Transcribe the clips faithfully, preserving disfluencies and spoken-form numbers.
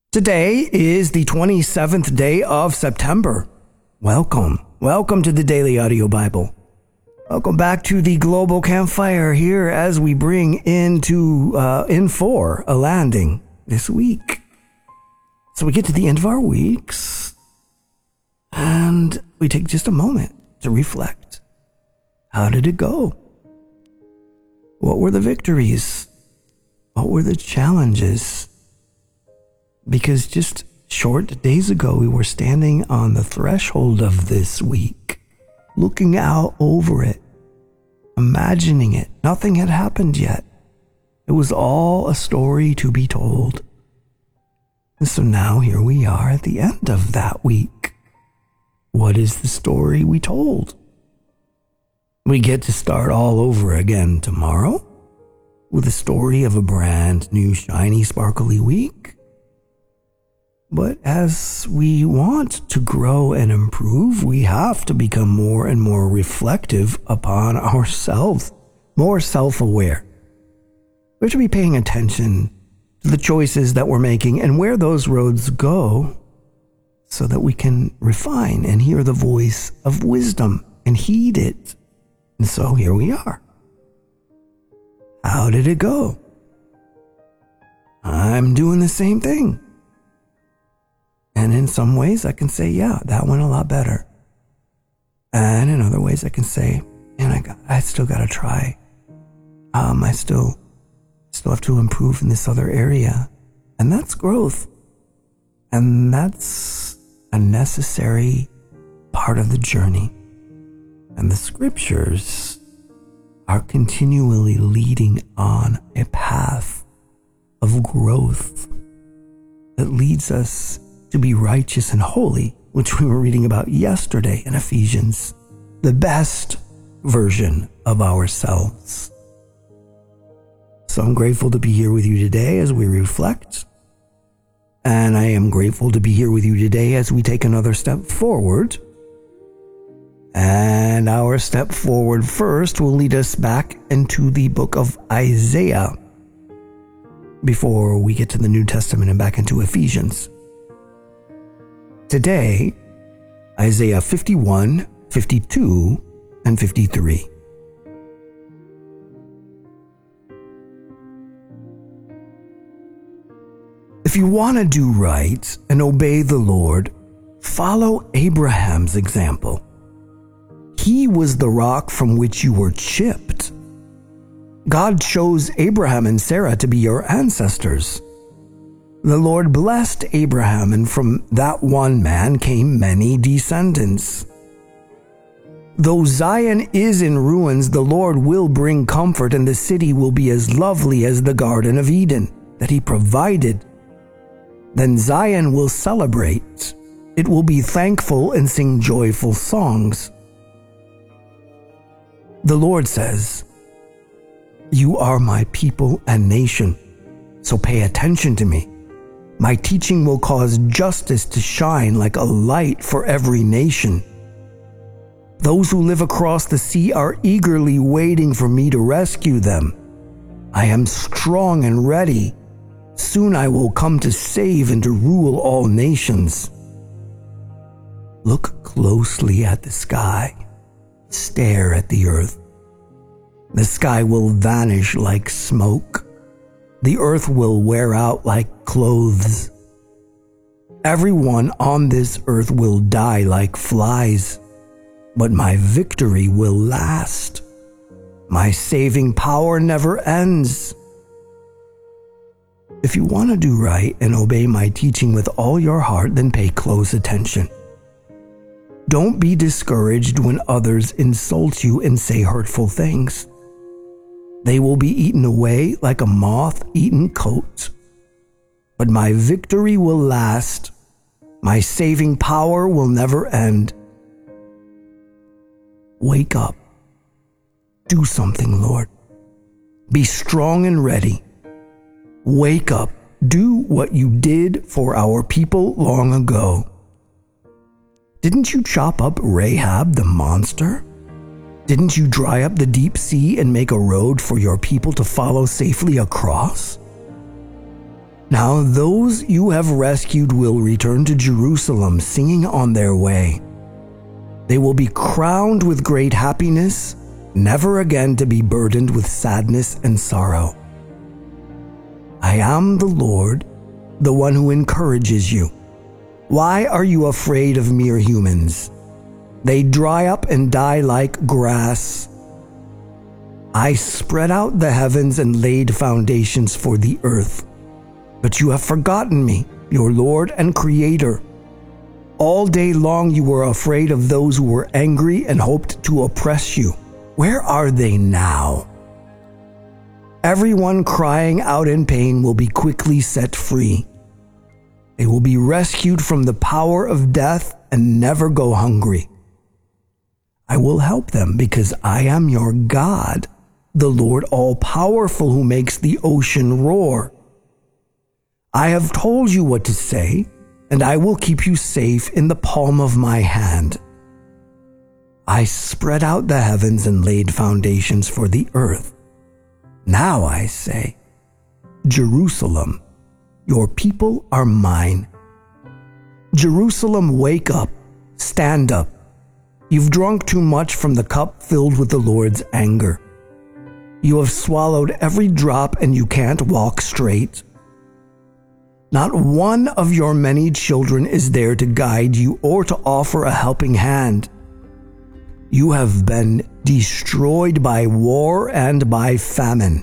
Today is the twenty-seventh day of September. Welcome. Welcome to the Daily Audio Bible. Welcome back to the Global Campfire here as we bring into, uh, in for a landing this week. So we get to the end of our weeks and we take just a moment to reflect. How did it go? What were the victories? What were the challenges? Because just short days ago, we were standing on the threshold of this week, looking out over it, imagining it. Nothing had happened yet. It was all a story to be told. And so now here we are at the end of that week. What is the story we told? We get to start all over again tomorrow with a story of a brand new, shiny, sparkly week. But as we want to grow and improve, we have to become more and more reflective upon ourselves, more self-aware. We have to be paying attention to the choices that we're making and where those roads go so that we can refine and hear the voice of wisdom and heed it. And so here we are. How did it go? I'm doing the same thing. And in some ways I can say, yeah, that went a lot better. And in other ways I can say, man, I got, I still got to try. Um, I still, still have to improve in this other area. And that's growth. And that's a necessary part of the journey. And the scriptures are continually leading on a path of growth that leads us to be righteous and holy, which we were reading about yesterday in Ephesians, the best version of ourselves. So I'm grateful to be here with you today as we reflect. And I am grateful to be here with you today as we take another step forward. And our step forward first will lead us back into the book of Isaiah before we get to the New Testament and back into Ephesians. Today, Isaiah fifty-one, fifty-two, and fifty-three. If you want to do right and obey the Lord, follow Abraham's example. He was the rock from which you were chipped. God chose Abraham and Sarah to be your ancestors. The Lord blessed Abraham, and from that one man came many descendants. Though Zion is in ruins, the Lord will bring comfort, and the city will be as lovely as the Garden of Eden that he provided. Then Zion will celebrate. It will be thankful and sing joyful songs. The Lord says, "You are my people and nation, so pay attention to me. My teaching will cause justice to shine like a light for every nation. Those who live across the sea are eagerly waiting for me to rescue them. I am strong and ready. Soon I will come to save and to rule all nations." Look closely at the sky. Stare at the earth. The sky will vanish like smoke. The earth will wear out like clothes. Everyone on this earth will die like flies, but my victory will last. My saving power never ends. If you want to do right and obey my teaching with all your heart, then pay close attention. Don't be discouraged when others insult you and say hurtful things. They will be eaten away like a moth-eaten coat. But my victory will last. My saving power will never end. Wake up. Do something, Lord. Be strong and ready. Wake up. Do what you did for our people long ago. Didn't you chop up Rahab the monster? Didn't you dry up the deep sea and make a road for your people to follow safely across? Now those you have rescued will return to Jerusalem singing on their way. They will be crowned with great happiness, never again to be burdened with sadness and sorrow. I am the Lord, the one who encourages you. Why are you afraid of mere humans? They dry up and die like grass. I spread out the heavens and laid foundations for the earth. But you have forgotten me, your Lord and Creator. All day long you were afraid of those who were angry and hoped to oppress you. Where are they now? Everyone crying out in pain will be quickly set free. They will be rescued from the power of death and never go hungry. I will help them because I am your God, the Lord all-powerful who makes the ocean roar. I have told you what to say, and I will keep you safe in the palm of my hand. I spread out the heavens and laid foundations for the earth. Now I say, Jerusalem, your people are mine. Jerusalem, wake up, stand up. You've drunk too much from the cup filled with the Lord's anger. You have swallowed every drop and you can't walk straight. Not one of your many children is there to guide you or to offer a helping hand. You have been destroyed by war and by famine.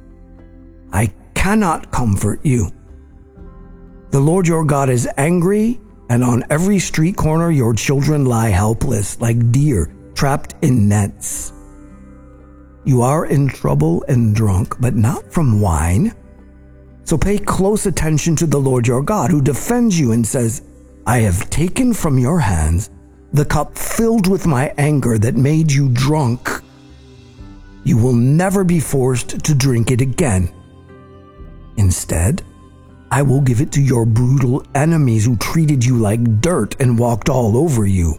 I cannot comfort you. The Lord your God is angry, and on every street corner your children lie helpless like deer trapped in nets. You are in trouble and drunk, but not from wine. So pay close attention to the Lord your God, who defends you and says, I have taken from your hands the cup filled with my anger that made you drunk. You will never be forced to drink it again. Instead, I will give it to your brutal enemies who treated you like dirt and walked all over you.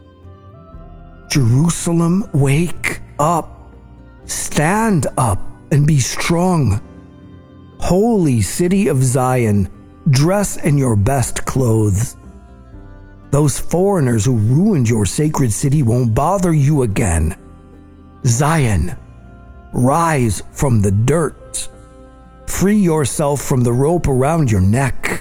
Jerusalem, wake up. Stand up and be strong. Holy city of Zion, dress in your best clothes. Those foreigners who ruined your sacred city won't bother you again. Zion, rise from the dirt. Free yourself from the rope around your neck.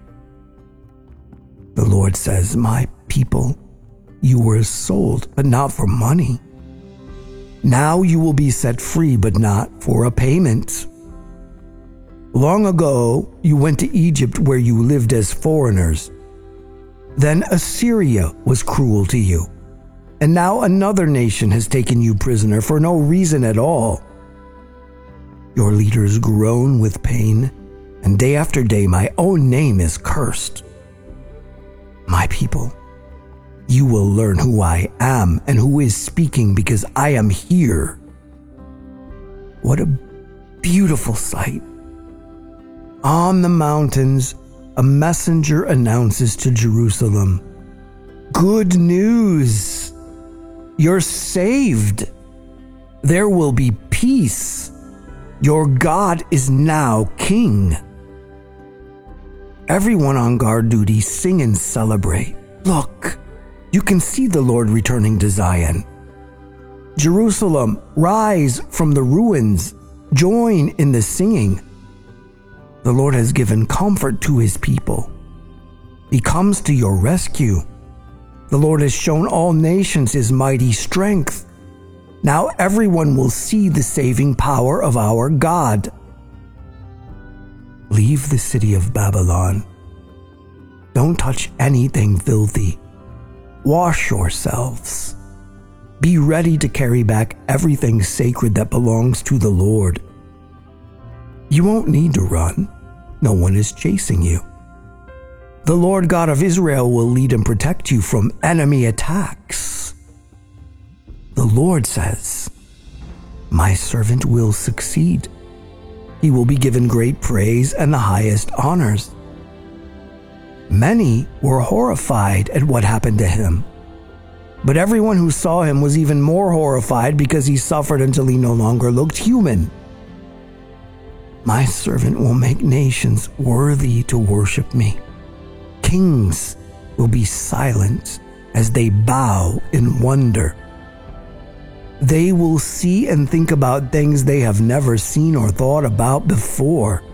The Lord says, my people, you were sold, but not for money. Now you will be set free, but not for a payment. Long ago, you went to Egypt where you lived as foreigners. Then Assyria was cruel to you. And now another nation has taken you prisoner for no reason at all. Your leaders groan with pain, and day after day my own name is cursed. My people, you will learn who I am and who is speaking because I am here. What a beautiful sight. On the mountains, a messenger announces to Jerusalem, good news! You're saved! There will be peace! Your God is now king! Everyone on guard duty sing and celebrate. Look, you can see the Lord returning to Zion. Jerusalem, rise from the ruins. Join in the singing. The Lord has given comfort to his people. He comes to your rescue. The Lord has shown all nations his mighty strength. Now everyone will see the saving power of our God. Leave the city of Babylon. Don't touch anything filthy. Wash yourselves. Be ready to carry back everything sacred that belongs to the Lord. You won't need to run. No one is chasing you. The Lord God of Israel will lead and protect you from enemy attacks. The Lord says, my servant will succeed. He will be given great praise and the highest honors. Many were horrified at what happened to him. But everyone who saw him was even more horrified because he suffered until he no longer looked human. My servant will make nations worthy to worship me. Kings will be silent as they bow in wonder. They will see and think about things they have never seen or thought about before.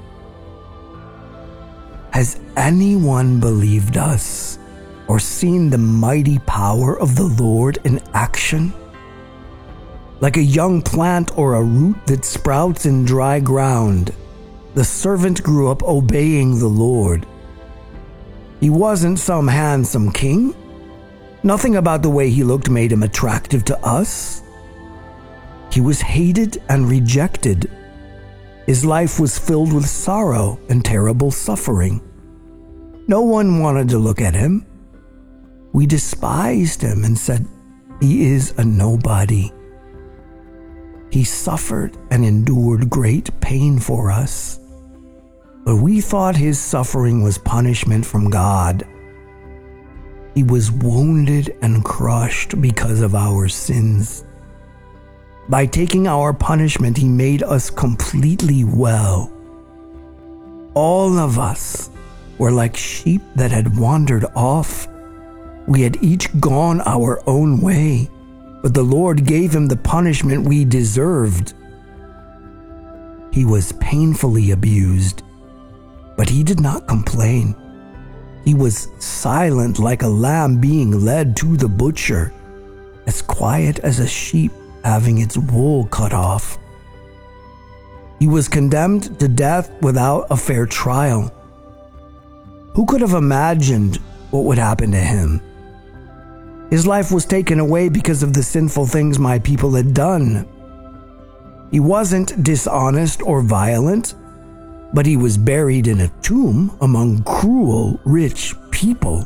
Has anyone believed us or seen the mighty power of the Lord in action? Like a young plant or a root that sprouts in dry ground, the servant grew up obeying the Lord. He wasn't some handsome king. Nothing about the way he looked made him attractive to us. He was hated and rejected. His life was filled with sorrow and terrible suffering. No one wanted to look at him. We despised him and said, "He is a nobody." He suffered and endured great pain for us, but we thought his suffering was punishment from God. He was wounded and crushed because of our sins. By taking our punishment, he made us completely well. All of us were like sheep that had wandered off. We had each gone our own way, but the Lord gave him the punishment we deserved. He was painfully abused, but he did not complain. He was silent like a lamb being led to the butcher, as quiet as a sheep having its wool cut off. He was condemned to death without a fair trial. Who could have imagined what would happen to him? His life was taken away because of the sinful things my people had done. He wasn't dishonest or violent, but he was buried in a tomb among cruel, rich people.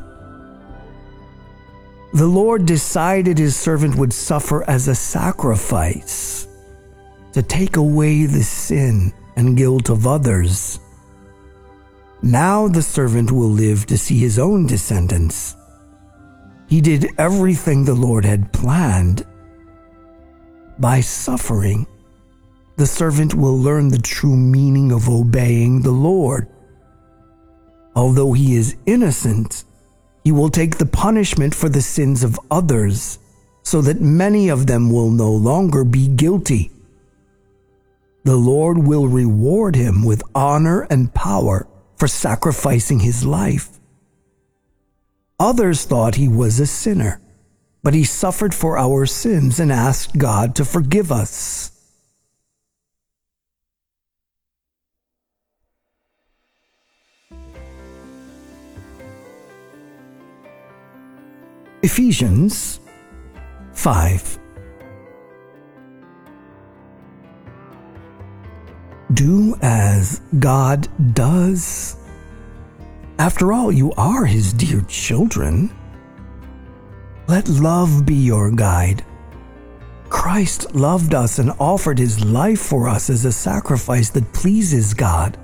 The Lord decided his servant would suffer as a sacrifice to take away the sin and guilt of others. Now the servant will live to see his own descendants. He did everything the Lord had planned. By suffering, the servant will learn the true meaning of obeying the Lord. Although he is innocent, he will take the punishment for the sins of others, so that many of them will no longer be guilty. The Lord will reward him with honor and power for sacrificing his life. Others thought he was a sinner, but he suffered for our sins and asked God to forgive us. Ephesians five. Do as God does. After all, you are his dear children. Let love be your guide. Christ loved us and offered his life for us as a sacrifice that pleases God.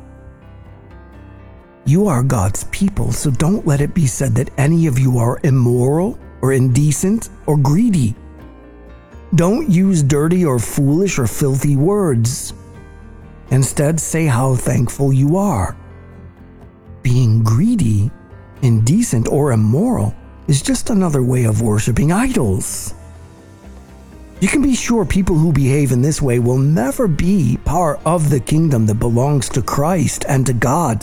You are God's people, so don't let it be said that any of you are immoral or indecent or greedy. Don't use dirty or foolish or filthy words. Instead, say how thankful you are. Being greedy, indecent, or immoral is just another way of worshiping idols. You can be sure people who behave in this way will never be part of the kingdom that belongs to Christ and to God.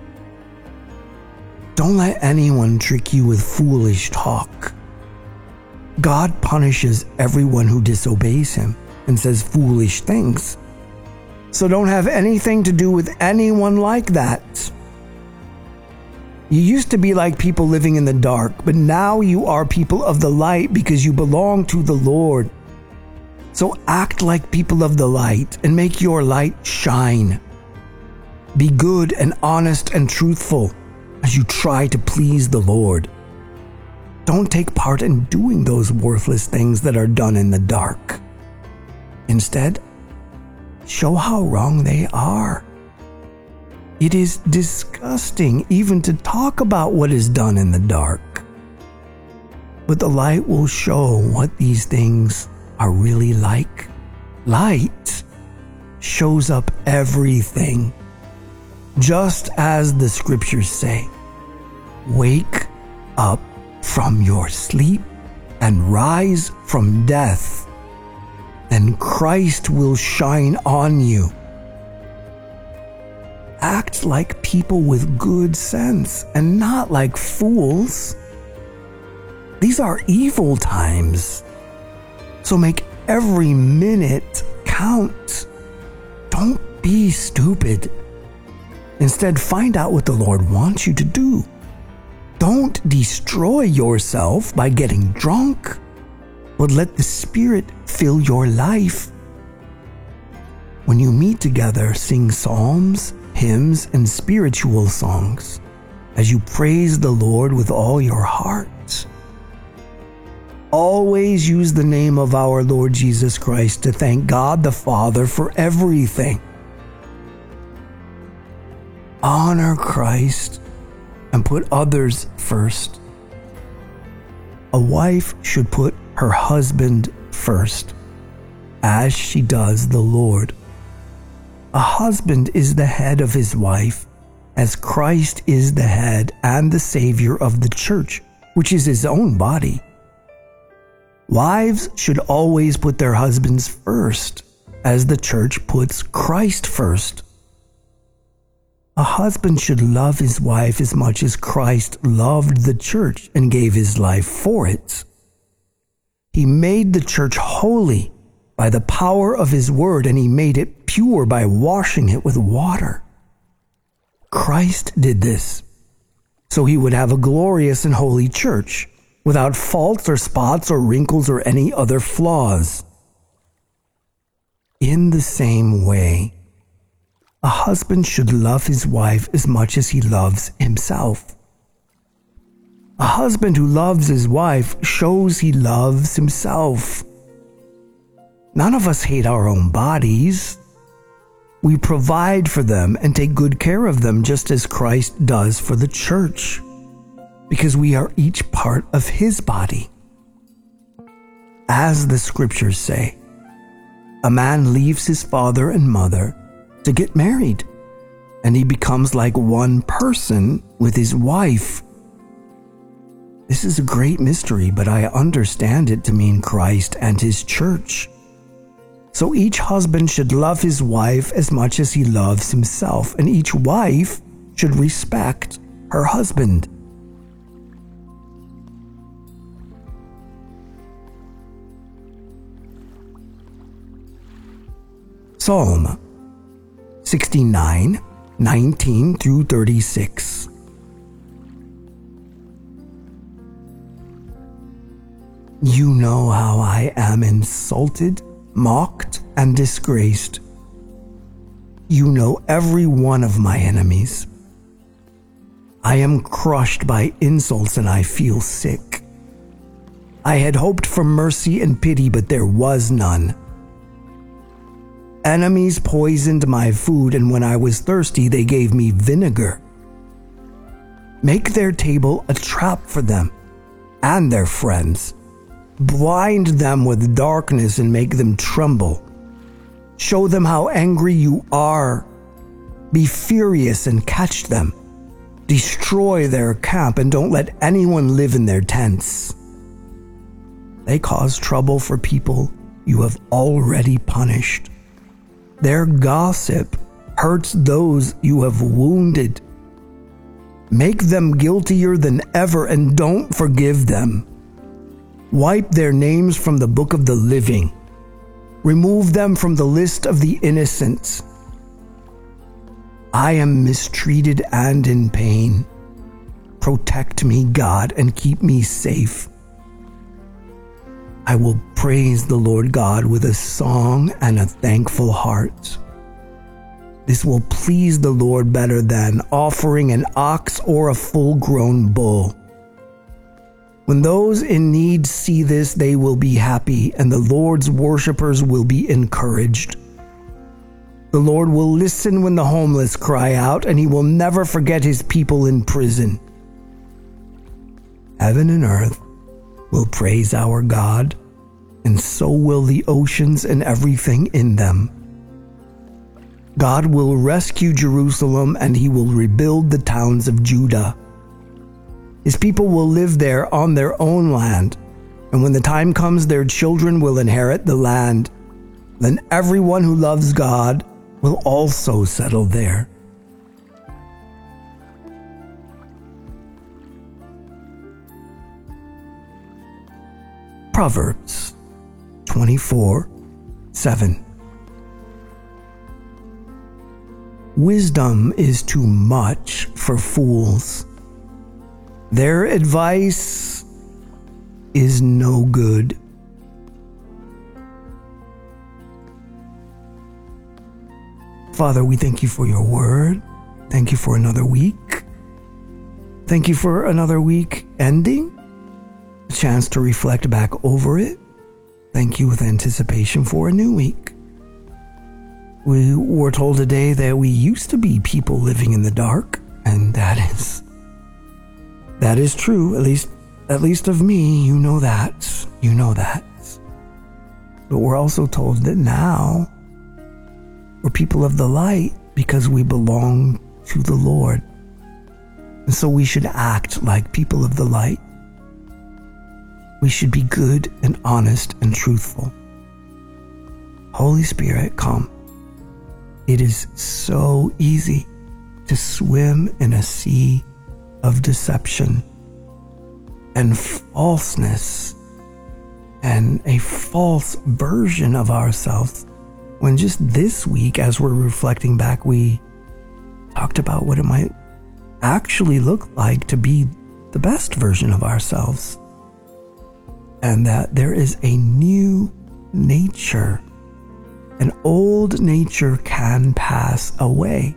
Don't let anyone trick you with foolish talk. God punishes everyone who disobeys him and says foolish things. So don't have anything to do with anyone like that. You used to be like people living in the dark, but now you are people of the light because you belong to the Lord. So act like people of the light and make your light shine. Be good and honest and truthful as you try to please the Lord. Don't take part in doing those worthless things that are done in the dark. Instead, show how wrong they are. It is disgusting even to talk about what is done in the dark. But the light will show what these things are really like. Light shows up everything just as the scriptures say, wake up from your sleep and rise from death, then Christ will shine on you. Act like people with good sense and not like fools. These are evil times, so make every minute count. Don't be stupid. Instead, find out what the Lord wants you to do. Don't destroy yourself by getting drunk, but let the Spirit fill your life. When you meet together, sing psalms, hymns, and spiritual songs as you praise the Lord with all your heart. Always use the name of our Lord Jesus Christ to thank God the Father for everything. Honor Christ and put others first. A wife should put her husband first, as she does the Lord. A husband is the head of his wife, as Christ is the head and the Savior of the church, which is his own body. Wives should always put their husbands first, as the church puts Christ first. A husband should love his wife as much as Christ loved the church and gave his life for it. He made the church holy by the power of his word, and he made it pure by washing it with water. Christ did this so he would have a glorious and holy church, without faults or spots or wrinkles or any other flaws. In the same way, a husband should love his wife as much as he loves himself. A husband who loves his wife shows he loves himself. None of us hate our own bodies. We provide for them and take good care of them just as Christ does for the church, because we are each part of his body. As the scriptures say, a man leaves his father and mother to get married, and he becomes like one person with his wife. This is a great mystery, but I understand it to mean Christ and his church. So each husband should love his wife as much as he loves himself, and each wife should respect her husband. Psalm sixty-nine, nineteen through thirty-six. You know how I am insulted, mocked, and disgraced. You know every one of my enemies. I am crushed by insults and I feel sick. I had hoped for mercy and pity, but there was none. Enemies poisoned my food, and when I was thirsty, they gave me vinegar. Make their table a trap for them and their friends. Blind them with darkness and make them tremble. Show them how angry you are. Be furious and catch them. Destroy their camp and don't let anyone live in their tents. They cause trouble for people you have already punished. Their gossip hurts those you have wounded. Make them guiltier than ever and don't forgive them. Wipe their names from the book of the living. Remove them from the list of the innocent. I am mistreated and in pain. Protect me, God, and keep me safe. I will praise the Lord God with a song and a thankful heart. This will please the Lord better than offering an ox or a full-grown bull. When those in need see this, they will be happy, and the Lord's worshipers will be encouraged. The Lord will listen when the homeless cry out, and he will never forget his people in prison. Heaven and earth will praise our God, and so will the oceans and everything in them. God will rescue Jerusalem and he will rebuild the towns of Judah. His people will live there on their own land, and when the time comes, their children will inherit the land. Then everyone who loves God will also settle there. Proverbs twenty-four seven. Wisdom is too much for fools. Their advice is no good. Father, we thank you for your word. Thank you for another week. Thank you for another week ending. A chance to reflect back over it. Thank you with anticipation for a new week. We were told today that we used to be people living in the dark, and that is that is true, at least at least of me. You know that. You know that. But we're also told that now we're people of the light because we belong to the Lord. And so we should act like people of the light. We should be good and honest and truthful. Holy Spirit, come. It is so easy to swim in a sea of deception and falseness and a false version of ourselves, when just this week, as we're reflecting back, we talked about what it might actually look like to be the best version of ourselves, and that there is a new nature. An old nature can pass away.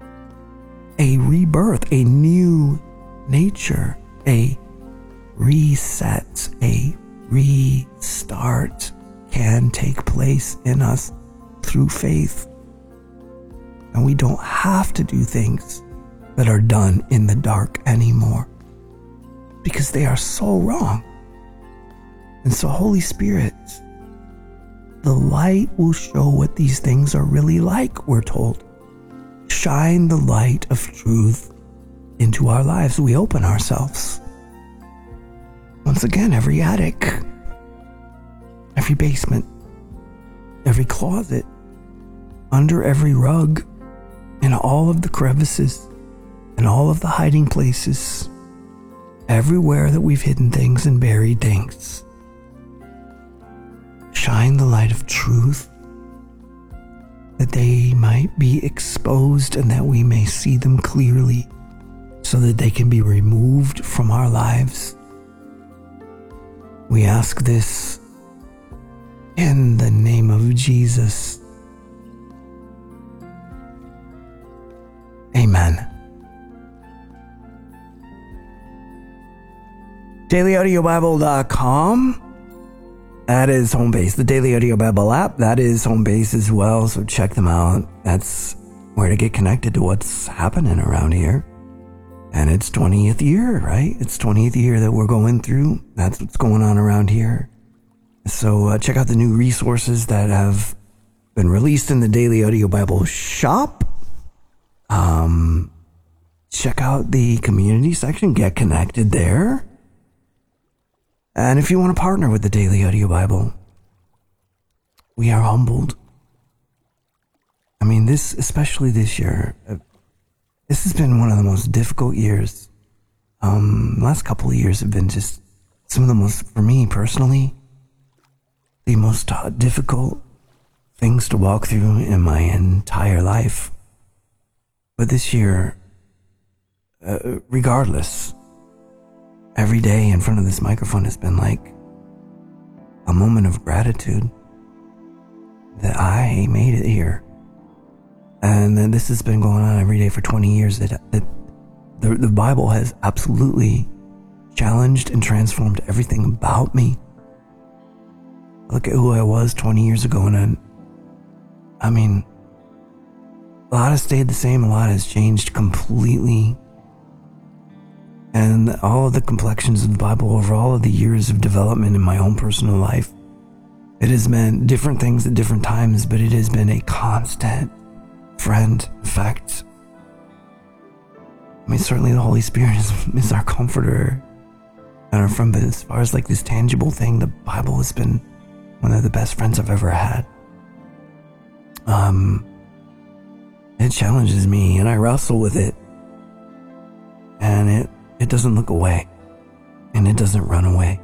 A rebirth, a new nature, a reset, a restart can take place in us through faith. And we don't have to do things that are done in the dark anymore, because they are so wrong. And so, Holy Spirit, the light will show what these things are really like, we're told. Shine the light of truth into our lives. We open ourselves. Once again, every attic, every basement, every closet, under every rug, in all of the crevices, in all of the hiding places, everywhere that we've hidden things and buried things. Shine the light of truth, that they might be exposed and that we may see them clearly, so that they can be removed from our lives. We ask this in the name of Jesus. Amen. daily audio bible dot com. That is home base. The Daily Audio Bible app, that is home base as well. So check them out. That's where to get connected to what's happening around here. And it's twentieth year, right? It's twentieth year that we're going through. That's what's going on around here. So uh, check out the new resources that have been released in the Daily Audio Bible shop. Um, check out the community section. Get connected there. And if you want to partner with the Daily Audio Bible, we are humbled. I mean, this, especially this year, uh, this has been one of the most difficult years. Um, the last couple of years have been just some of the most, for me personally, the most uh, difficult things to walk through in my entire life. But this year, uh, regardless, every day in front of this microphone has been like a moment of gratitude that I made it here. And then this has been going on every day for twenty years. That, that the, the Bible has absolutely challenged and transformed everything about me. Look at who I was twenty years ago, and then, I mean, a lot has stayed the same, a lot has changed completely. And all of the complexions of the Bible over all of the years of development in my own personal life, it has meant different things at different times, but it has been a constant friend. In fact, I mean, certainly the Holy Spirit is, is our comforter and our friend, but as far as like this tangible thing, the Bible has been one of the best friends I've ever had. Um, it challenges me and I wrestle with it, and it, it doesn't look away and it doesn't run away.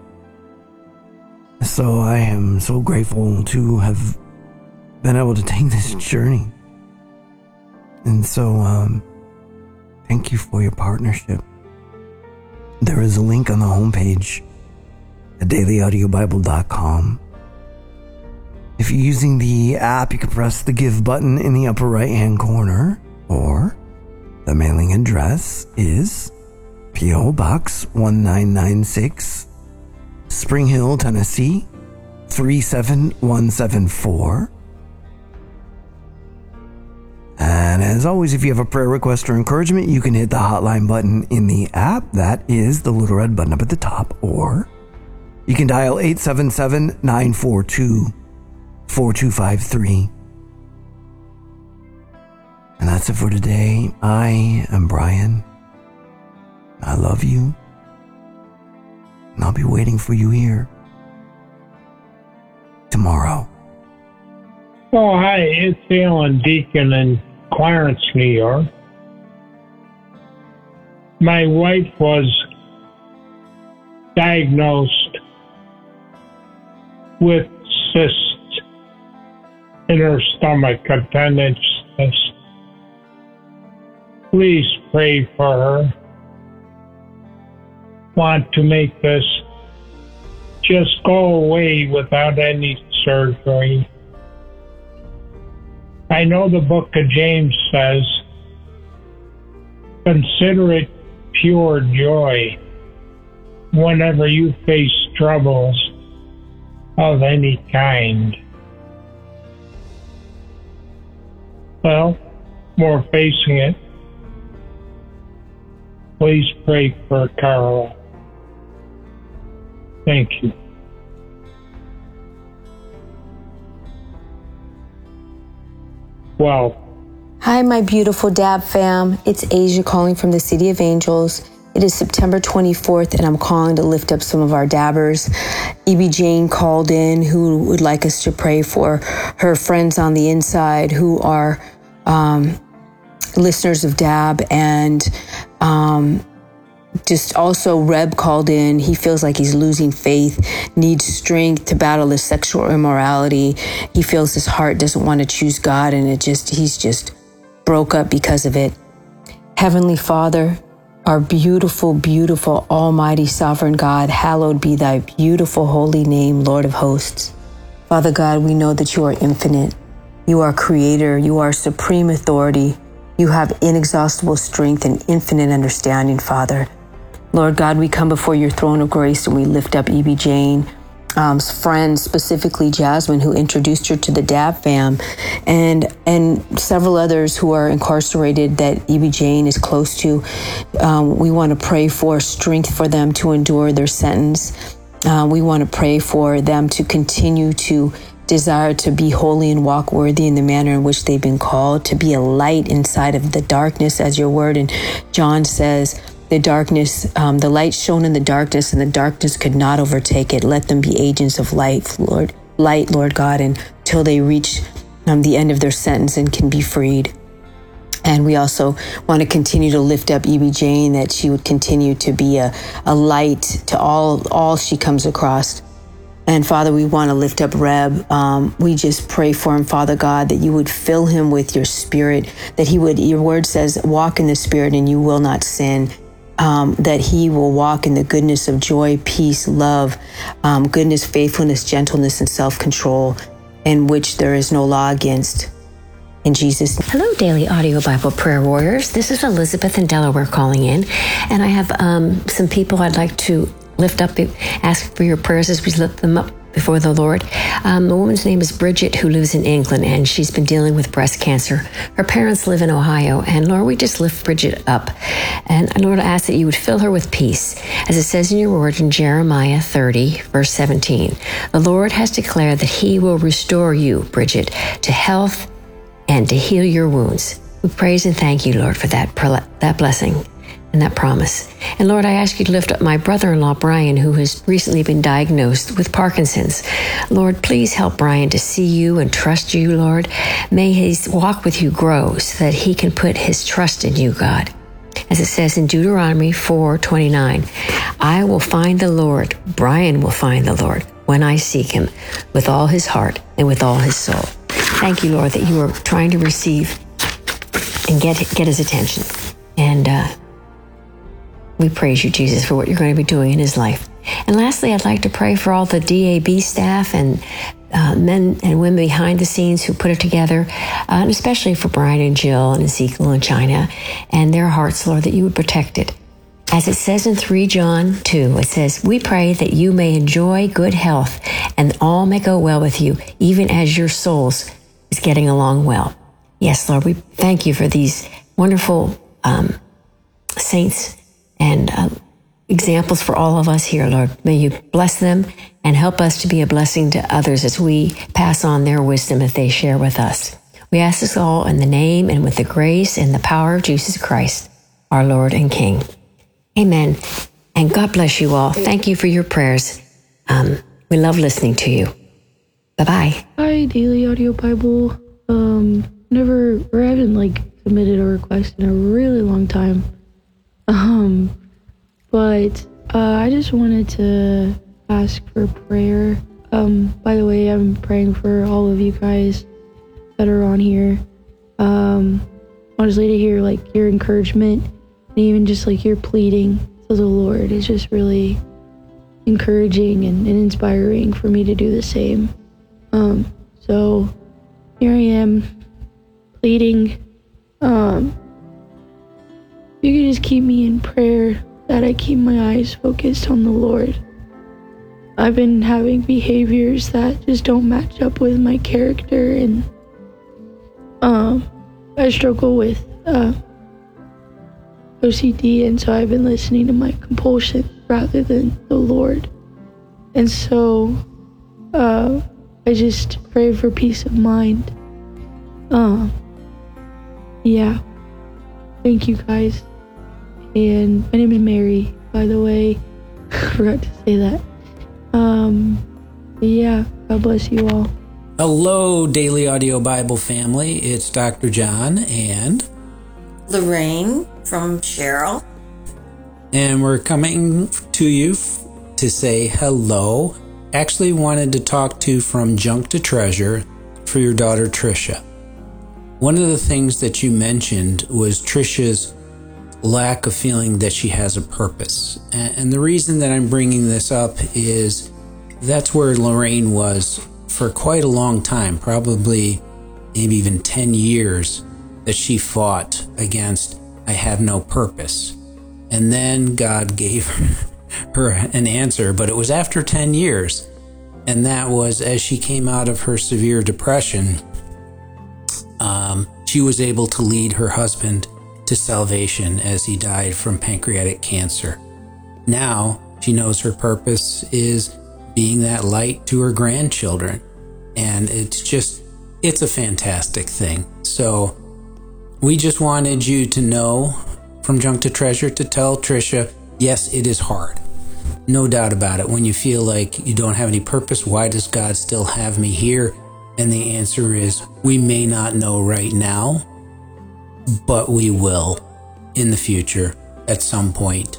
So I am so grateful to have been able to take this journey. And so, um, thank you for your partnership. There is a link on the homepage at daily audio bible dot com. If you're using the app, you can press the give button in the upper right hand corner, or the mailing address is P O Box one nine nine six, Spring Hill, Tennessee three seven one seven four. And as always, if you have a prayer request or encouragement, you can hit the hotline button in the app. That is the little red button up at the top. Or you can dial eight seven seven, nine four two, four two five three. And that's it for today. I am Brian. I love you. And I'll be waiting for you here tomorrow. Oh, hi, it's Alan Deacon in Clarence, New York. My wife was diagnosed with cysts in her stomach, appendix cyst. Please pray for her. Want to make this just go away without any surgery. I know the book of James says, consider it pure joy whenever you face troubles of any kind. Well, we're facing it. Please pray for Carla. Thank you. Well, hi, my beautiful D A B fam. It's Asia calling from the City of Angels. It is September twenty-fourth, and I'm calling to lift up some of our dabbers. E B Jane called in, who would like us to pray for her friends on the inside who are um, listeners of D A B, and um, just also Reb called in. He feels like he's losing faith, needs strength to battle his sexual immorality. He feels his heart doesn't want to choose God, and it just he's just broke up because of it. Heavenly Father, our beautiful, beautiful, almighty, sovereign God, hallowed be thy beautiful holy name, Lord of hosts. Father God, we know that you are infinite. You are creator. You are supreme authority. You have inexhaustible strength and infinite understanding, Father. Lord God, we come before your throne of grace and we lift up E B Jane, um, friend, specifically Jasmine, who introduced her to the D A B fam, and and several others who are incarcerated that E B Jane is close to. Um, we want to pray for strength for them to endure their sentence. Uh, we want to pray for them to continue to desire to be holy and walk worthy in the manner in which they've been called, to be a light inside of the darkness, as your word in John says. The darkness, um, the light shone in the darkness, and the darkness could not overtake it. Let them be agents of light, Lord, light, Lord God, until they reach um, the end of their sentence and can be freed. And we also want to continue to lift up E B Jane, that she would continue to be a, a light to all, all she comes across. And Father, we want to lift up Reb. Um, we just pray for him, Father God, that you would fill him with your spirit, that he would, your word says, walk in the spirit and you will not sin. Um, that he will walk in the goodness of joy, peace, love, um, goodness, faithfulness, gentleness, and self-control, in which there is no law against. In Jesus' name. Hello, Daily Audio Bible Prayer Warriors. This is Elizabeth in Delaware calling in, and I have um, some people I'd like to lift up, ask for your prayers as we lift them up before the Lord. Um, the woman's name is Bridget, who lives in England, and she's been dealing with breast cancer. Her parents live in Ohio, and Lord, we just lift Bridget up. And Lord, I ask that you would fill her with peace. As it says in your word in Jeremiah thirty, verse seventeen, the Lord has declared that he will restore you, Bridget, to health and to heal your wounds. We praise and thank you, Lord, for that, that blessing and that promise. And Lord, I ask you to lift up my brother-in-law, Brian, who has recently been diagnosed with Parkinson's. Lord, please help Brian to see you and trust you, Lord. May his walk with you grow so that he can put his trust in you, God. As it says in Deuteronomy four twenty-nine, I will find the Lord, Brian will find the Lord, when I seek him with all his heart and with all his soul. Thank you, Lord, that you are trying to receive and get get his attention. And uh, we praise you, Jesus, for what you're going to be doing in his life. And lastly, I'd like to pray for all the D A B staff and uh, men and women behind the scenes who put it together, uh, and especially for Brian and Jill and Ezekiel and China and their hearts, Lord, that you would protect it. As it says in three John two, it says, we pray that you may enjoy good health and all may go well with you, even as your souls is getting along well. Yes, Lord, we thank you for these wonderful um, saints and uh, examples for all of us here, Lord. May you bless them and help us to be a blessing to others as we pass on their wisdom that they share with us. We ask this all in the name and with the grace and the power of Jesus Christ, our Lord and King. Amen. And God bless you all. Thank you for your prayers. Um, we love listening to you. Bye-bye. Hi, Daily Audio Bible. Um, never, or I haven't like submitted a request in a really long time. Um, but uh, I just wanted to ask for prayer. Um, by the way, I'm praying for all of you guys that are on here. Um, honestly, to hear like your encouragement and even just like your pleading to the Lord is just really encouraging and, and inspiring for me to do the same. Um, so here I am pleading. Um, you can just keep me in prayer that I keep my eyes focused on the Lord. I've been having behaviors that just don't match up with my character, and um, I struggle with uh, O C D, and so I've been listening to my compulsion rather than the Lord. And so uh, I just pray for peace of mind. Um, yeah. Thank you, guys. And my name is Mary, by the way. I forgot to say that. Um, yeah, God bless you all. Hello, Daily Audio Bible family. It's Doctor John and Lorraine from Cheryl. And we're coming to you to say hello. Actually wanted to talk to From Junk to Treasure for your daughter Trisha. One of the things that you mentioned was Trisha's lack of feeling that she has a purpose. And the reason that I'm bringing this up is that's where Lorraine was for quite a long time, probably maybe even ten years, that she fought against, I have no purpose. And then God gave her an answer, but it was after ten years. And that was as she came out of her severe depression, um, she was able to lead her husband to salvation as he died from pancreatic cancer. Now she knows her purpose is being that light to her grandchildren. And it's just, it's a fantastic thing. So we just wanted you to know, From Junk to Treasure, to tell Trisha, yes, it is hard. No doubt about it. When you feel like you don't have any purpose, why does God still have me here? And the answer is, we may not know right now, but we will in the future at some point.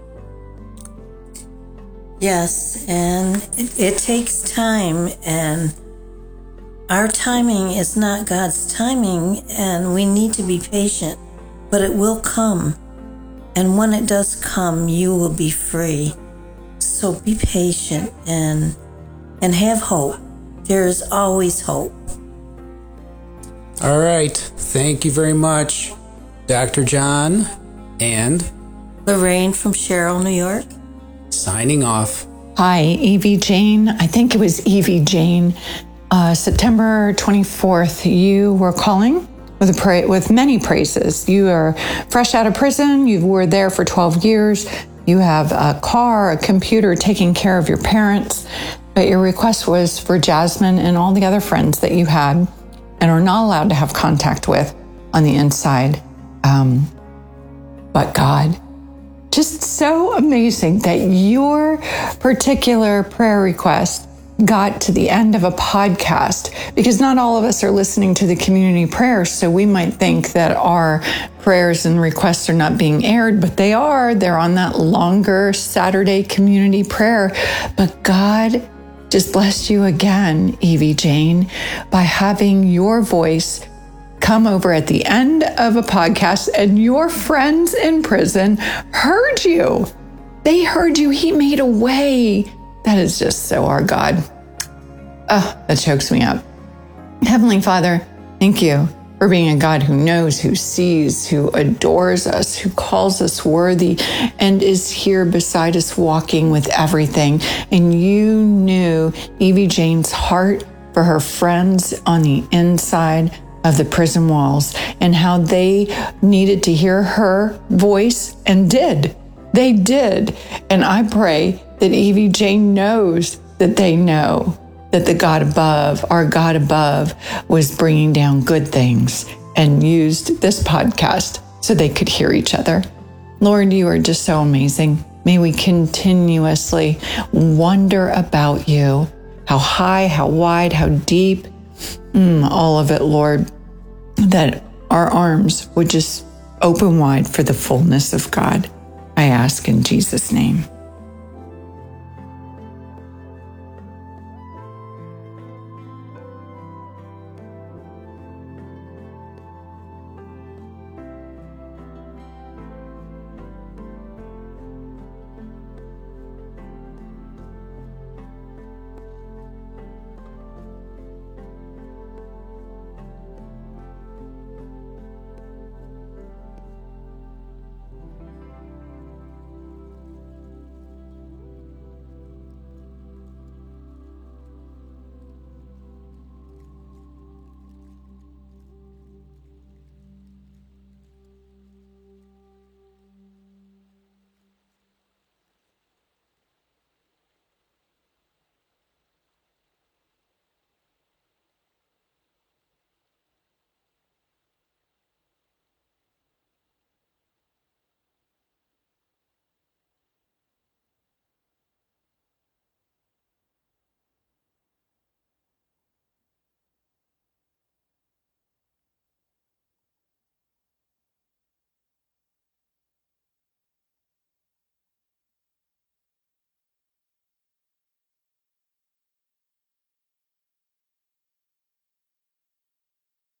Yes, and it, it takes time, and our timing is not God's timing, and we need to be patient, but it will come. And when it does come, you will be free. So be patient and and have hope. There is always hope. All right. Thank you very much, Doctor John and Lorraine from Cheryl, New York. Signing off. Hi, Evie Jane. I think it was Evie Jane. Uh, September twenty-fourth, you were calling with a pra- with many praises. You are fresh out of prison. You were there for twelve years. You have a car, a computer, taking care of your parents. But your request was for Jasmine and all the other friends that you had. and are not allowed to have contact with on the inside, um, but God. Just so amazing that your particular prayer request got to the end of a podcast, because not all of us are listening to the community prayers. So we might think that our prayers and requests are not being aired, but they are. They're on that longer Saturday community prayer. But God just blessed you again, Evie Jane, by having your voice come over at the end of a podcast, and your friends in prison heard you. They heard you. He made a way. That is just so our God. Oh, that chokes me up. Heavenly Father, thank you for being a God who knows, who sees, who adores us, who calls us worthy, and is here beside us walking with everything. And you knew Evie Jane's heart for her friends on the inside of the prison walls, and how they needed to hear her voice, and did. They did. And I pray that Evie Jane knows that they know that the God above, our God above, was bringing down good things and used this podcast so they could hear each other. Lord, you are just so amazing. May we continuously wonder about you, how high, how wide, how deep, mm, all of it, Lord, that our arms would just open wide for the fullness of God. I ask in Jesus' name.